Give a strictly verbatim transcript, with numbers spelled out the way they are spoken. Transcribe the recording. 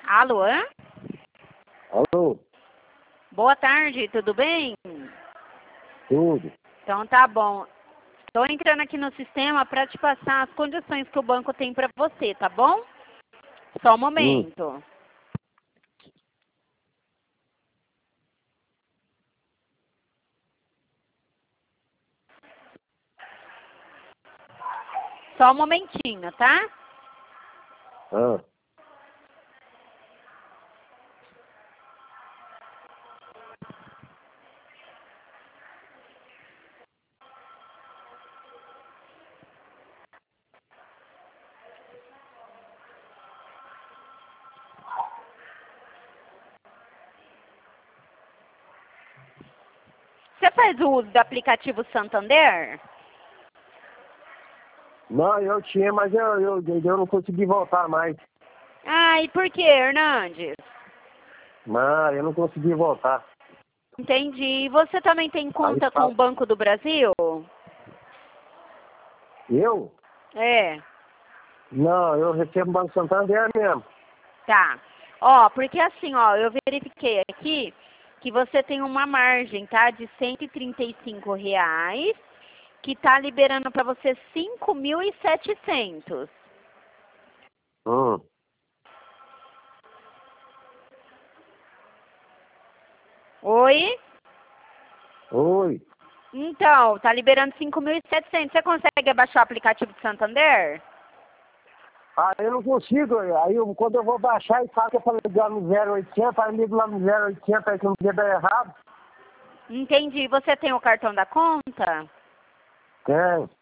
Alô? Alô? Boa tarde, tudo bem? Tudo. Então tá bom. Estou entrando aqui no sistema para te passar as condições que o banco tem para você, tá bom? Só um momento. Hum. Só um momentinho, tá? Ah. Você faz o uso do aplicativo Santander? Não, eu tinha, mas eu, eu, eu não consegui voltar mais. Ah, e por que, Hernandes? Não, eu não consegui voltar. Entendi. E você também tem conta Aí, com o Banco do Brasil? eu? É. Não, eu recebo Banco Santander mesmo. Tá. Ó, porque assim, ó, eu verifiquei aqui que você tem uma margem, tá? De cento e trinta e cinco reais, que tá liberando para você cinco mil e setecentos. Hum. Oi? Oi. Então, tá liberando cinco mil e setecentos. Você consegue abaixar o aplicativo do Santander? Ah, eu não consigo. Aí eu, quando eu vou baixar e fala que é para ligar no zero oitocentos, aí ligo lá no zero oitocentos, aí que não devia dar errado. Entendi. Você tem o cartão da conta? Tem.